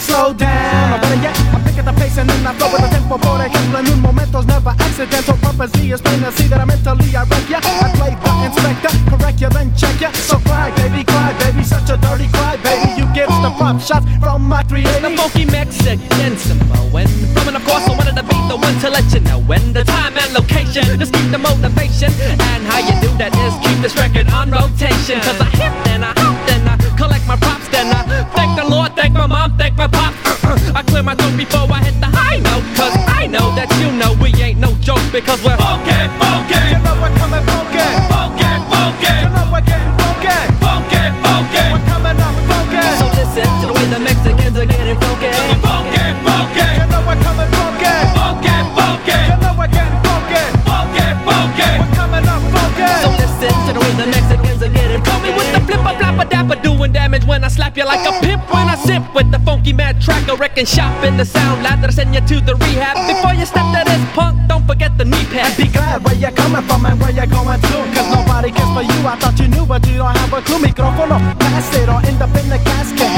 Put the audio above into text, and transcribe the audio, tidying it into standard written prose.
slow down. Or better yet, I pick at the pace and then I throw with the tempo. Por ejemplo, en un momento's never accidental. Purposely is plain to see that I'm mentally I wreck ya. I play the inspector, correct you, then check ya. So cry, baby, such a dirty cry, baby. You get the pop shots from my 380. The funky Mexican Samoan. From and of course I wanted to be the one to let you know when the time and location. Just keep the motivation. And how you do that is keep this record on rotation. Cause I hit and I hop and I collect my props. Then I thank the Lord, thank my mom, thank my pop. I clear my throat before I hit the high note. Cause I know that you know we ain't no joke. Because we're funky, funky. You know we're coming funky. Funky, funky. You know we're getting funky. Funky, funky. We're coming up funky. So listen to the way the Mexicans are getting funky. Funky, funky. You know we're coming funky. Funky, funky. You know we're getting funky. Funky, funky. We're coming up funky. So listen to the way the Mexicans are getting funky. With the flipper flapper dapper doing damage when I slap you like a pimp. When I sip with the funky mad tracker, wrecking shop in the sound lab that'll send you to the rehab. Before you step to this punk, don't forget the knee pad. And be glad where you're coming from and where you're going to. Cause nobody cares for you, I thought you knew, but you don't have a clue. Micrófono, pass it or end up in the casket.